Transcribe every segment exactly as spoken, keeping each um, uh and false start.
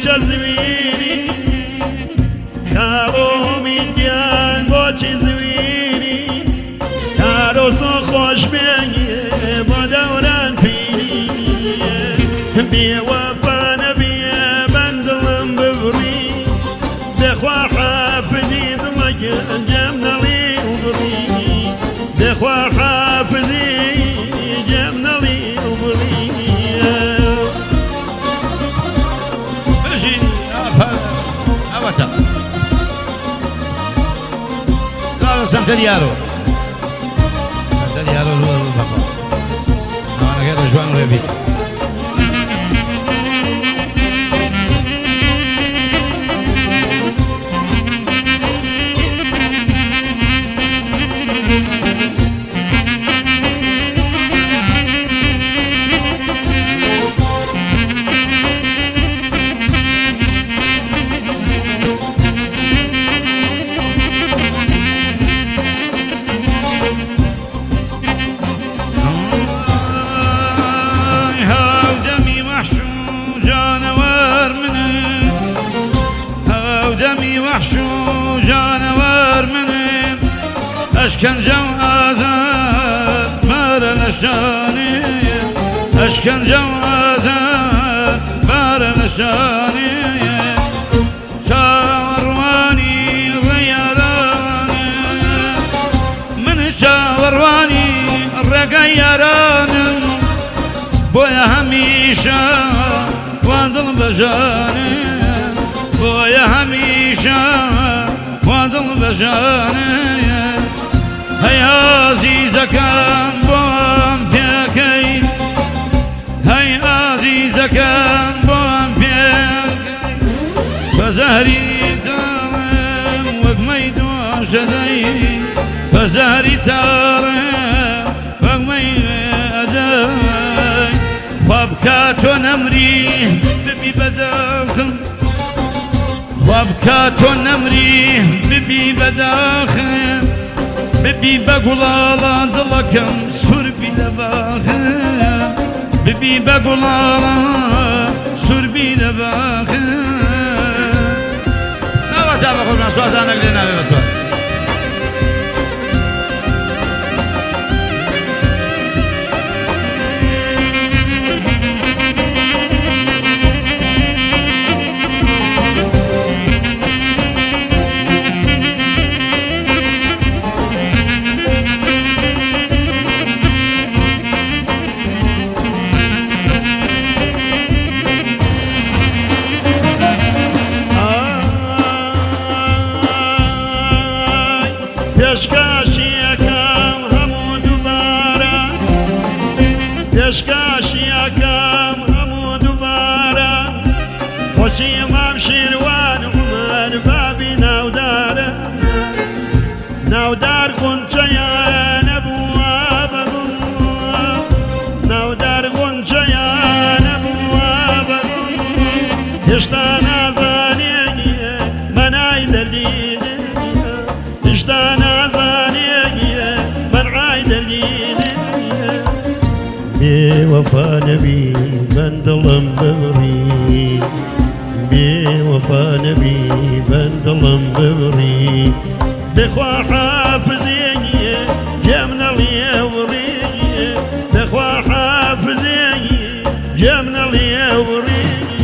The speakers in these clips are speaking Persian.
زويني كارو ميديان بوچي زويني كارو سو خوش بيني بدوران فيني بوفا نبي بنظلم ببري دخوا حافظي ضلق جمنا لي وبري دخوا حافظي جمنا لي وبري ماشي أوتا قالوا سمت ديارو سمت ديارو هو البقاء أنا كده جوان ربي وحشو جانور مني أشكنجة وآذان بار نشاني أشكنجة وآذان بار نشاني شاورواني غيراني من شاورواني الرقيران بويا هميشة وادل بجاني بويا هميشة وادل بجاني هيا عزيزة كان بوام فيكي هيا عزيزة كان بوام فيكي فزهري تارم وقميد وشدي فزهري تارم وقميد أداي فابكات ونمري ببي بداخل وابكات ونمري ببي بداخل ببي بقول الله دلكم سربي دباخل ببي بقول الله سربي دباخل لا تابع قول من سؤال أنا قلنا بسؤال پێشکاشیەکەم هەموو دووبارە پێشکاشیەکەم هەموو دووبارە خۆشی مام شیروان عومەر بابی ناودارە ناودار غونچەیە نەبووە بەگوڵ ناودار غونچەیە نەبووە بەگوڵ هێشتا نازانێ مەنای دەردینێ هێشتا بوفا نبي من ظلم بغري بوفا نبي من ظلم بغري بخوا حافظي جمنا لي وري بخوا حافظي جمنا لي وري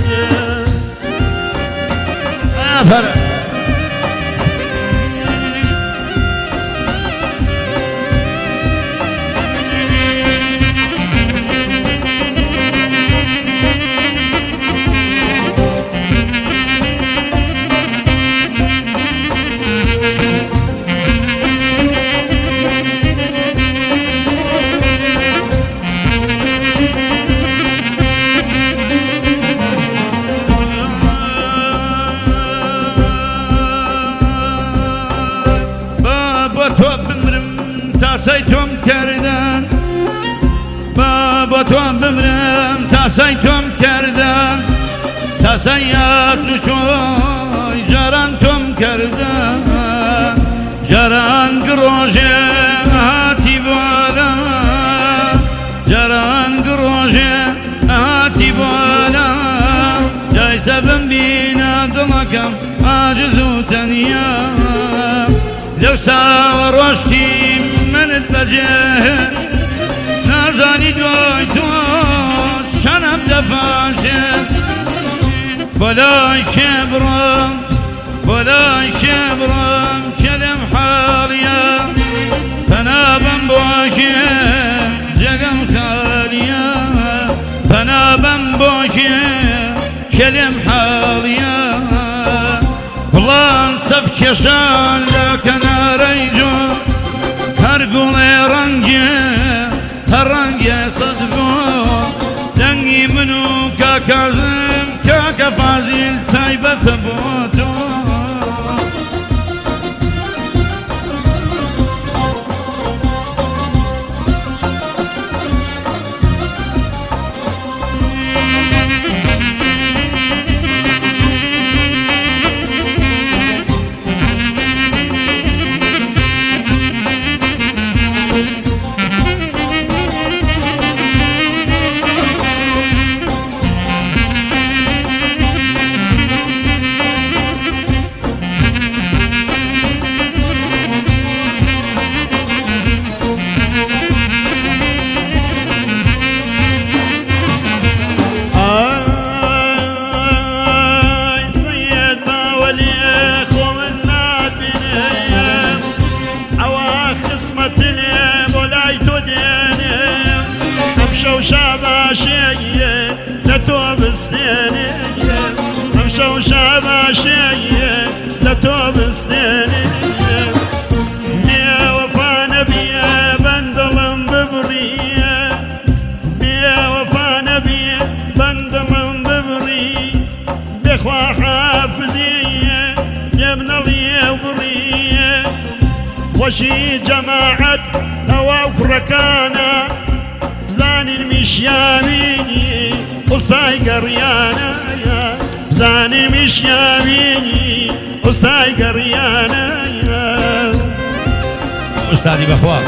تاسيتم كردان بابا توم بمرم تاسيتم كردان تاسيات نشوي جران توم كردان جران قروجه هاتي بالا جران قروجه هاتي بالا جاي سبن دەبینە دڵەکەم عاجز و تەنیا لەو ساوە ڕۆشتی منت بەجێهێشت نازانی دوای تۆ چەنەم دەفاشێت بەلای کێ بڕۆم بەلای کێ بڕۆم کە لەم حاڵیە پەنابەم بۆشێ جەگەم خالیە پەنابەم بۆشێ کە لێم حاڵیە بڵان سەف کێشان لە کەنارەی جۆ هەر گوڵێ ڕەنگێ هەر ڕەنگێ سەد بۆ دەنگی من و کاکازم کاکە فازیل تایبەتە بۆ تۆ شاباشية لتوب السنية امشوا شاباشية لتوب السنية بيا وفا نبيا بندلم ببرية بيا وفا نبيا بندلم ببرية بخوا حافظية يا ابن اليا وبرية خوشي جماعة هواك ركانا زاني المشياميني وصاي قريانا يا زاني المشياميني وصاي قريانا يا أستاذي بخوار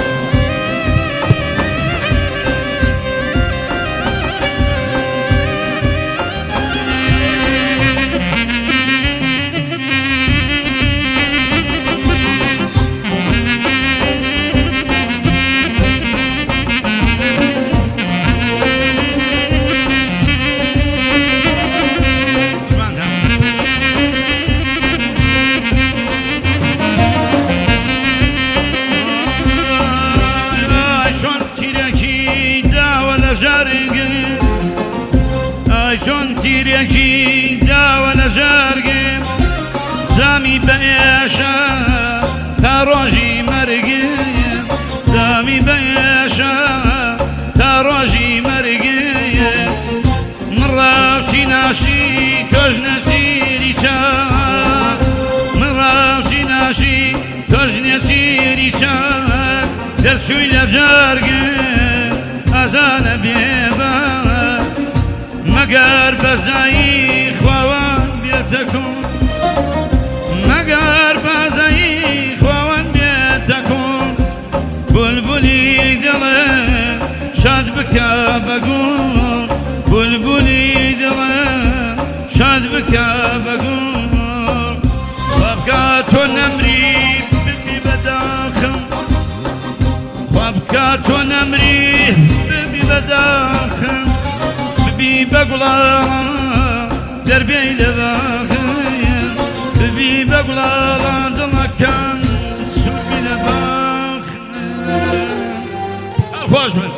چۆن تیرێکی داوە لە ژەرگم زامی بەئێشە تا ڕۆژی مەرگم زامی بەئێشە تا ڕۆژی مەرگم من ڕاوچی ناشی تۆش نەچیری چاک من ڕاوچی ناشی تۆش نەچیری چاک دەرچووی لە ژەرگم ئەزانە بێبە مەگەر بەزایی خواوان بێتەکۆن مەگەر بەزایی خواوان بێتەکۆن بولبولی دڵێ شاد بکە بەگوڵ بولبولی دڵێ شاد بکە بەگوڵ خوا بکە تۆ نەمری ببی بەداخم خوا بکە تۆ نەمری ببی بەداخم ببی بەگوڵاڵان دەربێی لە باخەیە ببی بەگوڵاڵان دڵەکان سوبی لە باخ خۆش من